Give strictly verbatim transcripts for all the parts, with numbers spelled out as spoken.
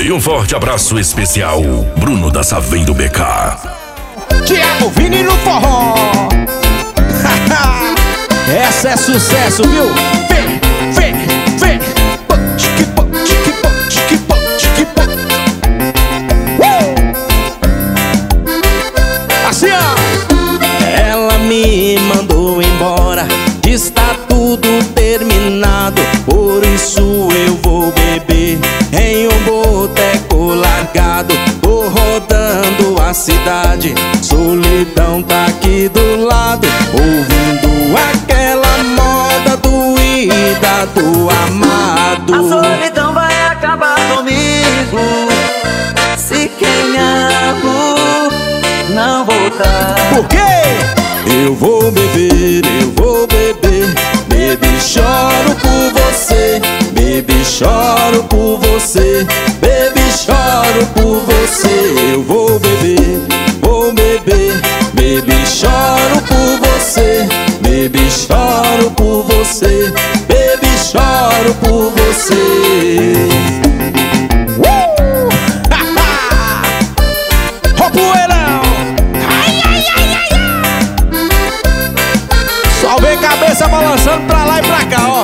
E um forte abraço especial, Bruno da Saveiro B K. Thiago Vini no forró. Essa é sucesso, viu? Vem, vem, vem. Assim, ó. Ela me mandou embora, diz tá tudo terminado, por isso eu vou beber em um boteco largado. Tô rodando a cidade, solidão tá aqui do lado, ouvindo aquela moda doída do amado. A solidão vai acabar comigo, se quem amo não voltar. Por quê? Eu vou beber, eu vou beber, baby, choro por você, baby, choro por você, baby, choro por você. Eu vou beber, vou beber, baby, choro por você, baby, choro por você, baby, choro por você. Uh! Ó poeirão! Ai, ai, ai, ai, ai! Só vem cabeça balançando pra lá e pra cá, ó.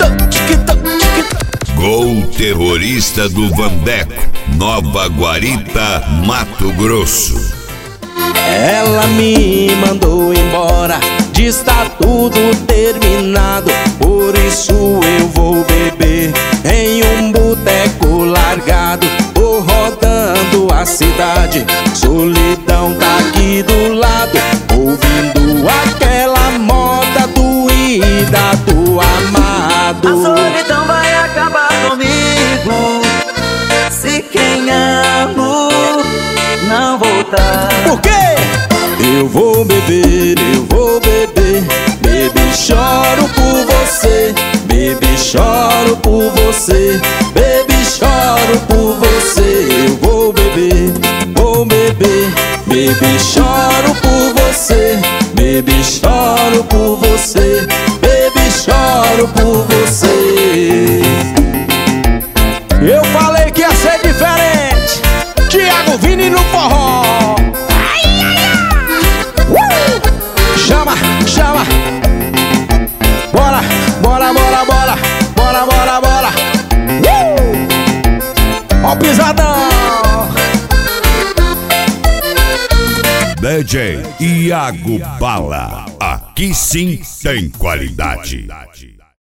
Gol terrorista do Vandeco, Nova Guarita, Mato Grosso. Ela me mandou embora, diz tá tudo terminado, por isso eu vou beber em um boteco largado. Tô rodando a cidade, solidão tá aqui do lado, ouvindo aquela moda doída do amado. A solidão vai acabar comigo, se quem amo não voltar. Por quê? Eu vou beber, eu vou beber, baby, choro por você, baby, choro por você, baby, choro por você. Eu vou beber, vou beber, baby, choro por você, baby, choro por você, baby, choro por você. Eu falei que ia ser diferente. Thiago Vini no forró. Ai, ai, ai. Uh! Chama, chama. Bora, bora, bora, bora. Bora, bora, bora. Uh! Ó o pisadão. D J Iago Bala, aqui sim tem qualidade.